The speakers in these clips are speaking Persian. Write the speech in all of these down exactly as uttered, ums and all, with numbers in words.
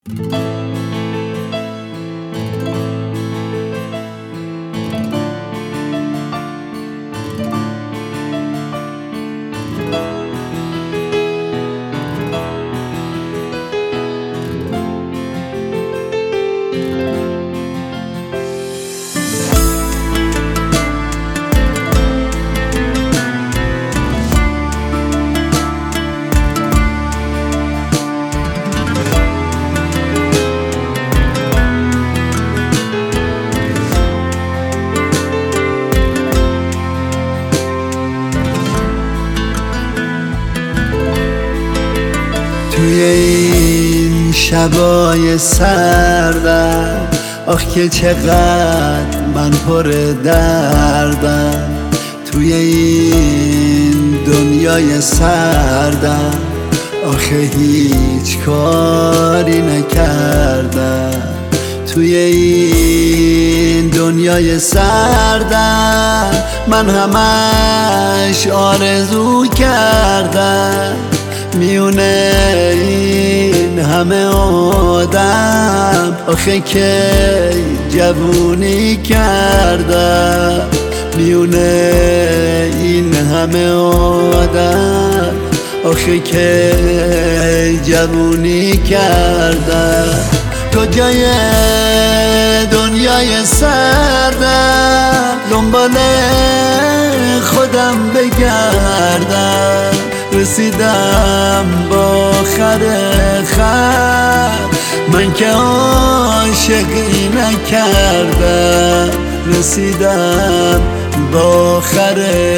توی این شبای سردم آخ که چقدر من پر دردم، توی این دنیای سردم آخه هیچ کاری نکردم، توی این دنیای سردم من همش آرزو کردم میونه این همه آدم آخه که جوونی کردم، میونه این همه آدم آخه که جوونی کردم. کجای دنیای سردم دنبال خودم بگردم، رسیدم با آخر خط من که عاشقی نکردم، رسیدم با آخر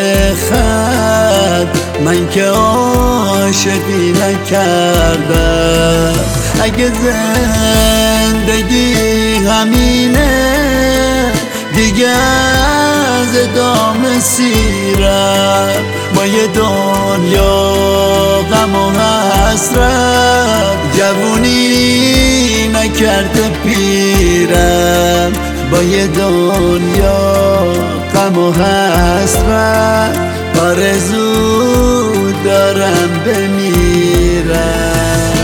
خط من که عاشقی نکردم. اگه زندگی همینه دیگه از ادامه سیرم، با یه دنیا غم و حسرت جوونی نکرده پیرم، با یه دنیا غم و حسرت آرزو دارم بمیرم.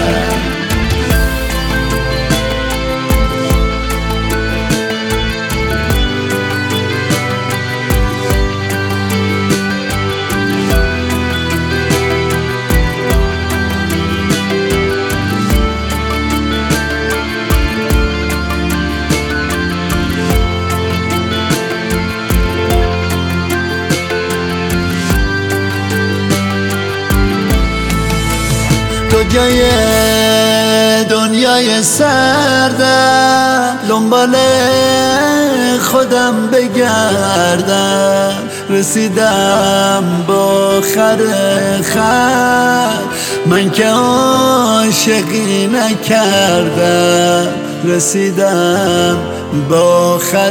کجای دنیای سردم دنبال خودم بگردم، رسیدم با آخر خط من که عاشقی نکردم، رسیدم با آخر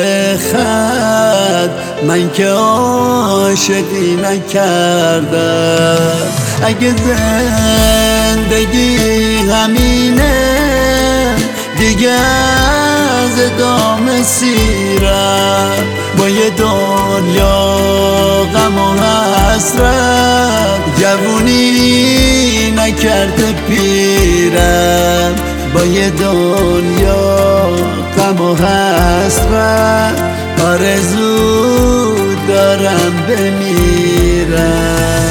خط من که عاشقی نکردم. اگه زندگی همینه دیگه از ادامه سیرم، با یه دنیا غم و حسرت جوونی نکرده پیرم، با یه دنیا غم و حسرت آرزو دارم بمیرم.